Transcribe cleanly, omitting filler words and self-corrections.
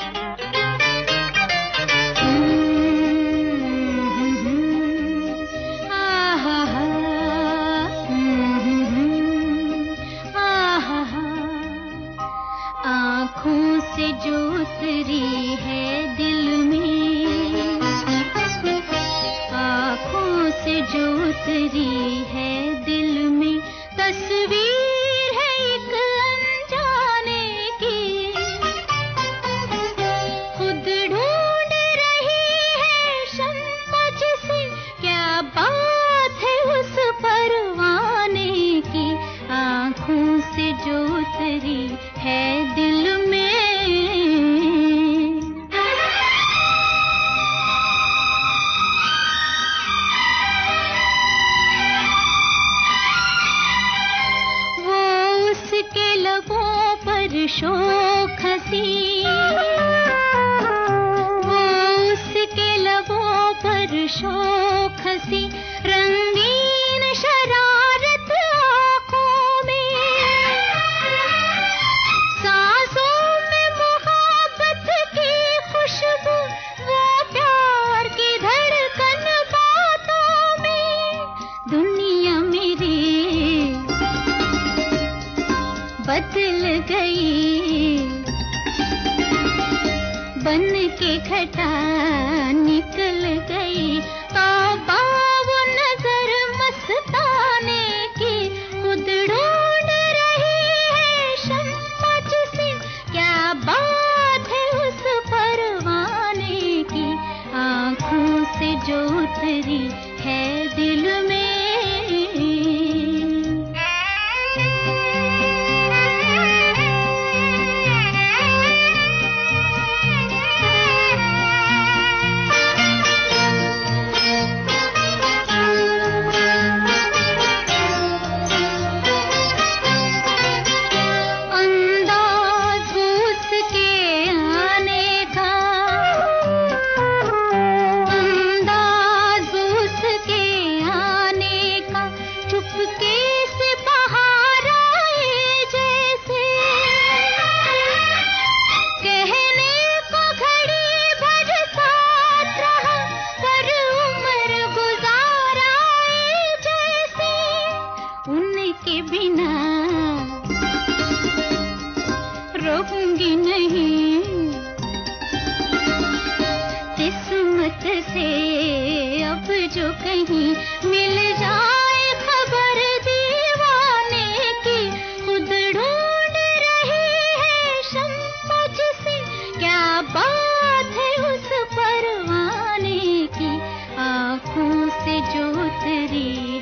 आँखों से जो उतरी है दिल में, आँखों से जो उतरी है दिल में, तस्वीर है एक अनजाने की। खुद ढूंढ रही है शम्मा जिसे, क्या बात है उस परवाने की। आँखों से जो उतरी है दिल में। वो उसके लबों पर शोख हंसी, वो उसके लबों पर शोख हंसी, रंगीन शरारत आँखों में, सांसों में मोहब्बत की खुशबू, वो प्यार की धड़कन बातों में। दुनिया मेरी बदल गई, बन के घटा निकल गई। तौबा वो नजर मस्ताने की, खुद ढूंढ रही है शम्मा जिसे, क्या बात है उस परवाने की। आँखों से जो उतरी है दिल में। के बिना रहूंगी नहीं, किस्मत से अब जो कहीं मिल जाए खबर दीवाने की। खुद ढूंढ रही है शम्मा जिसे, क्या बात है उस परवाने की। आँखों से जो उतरी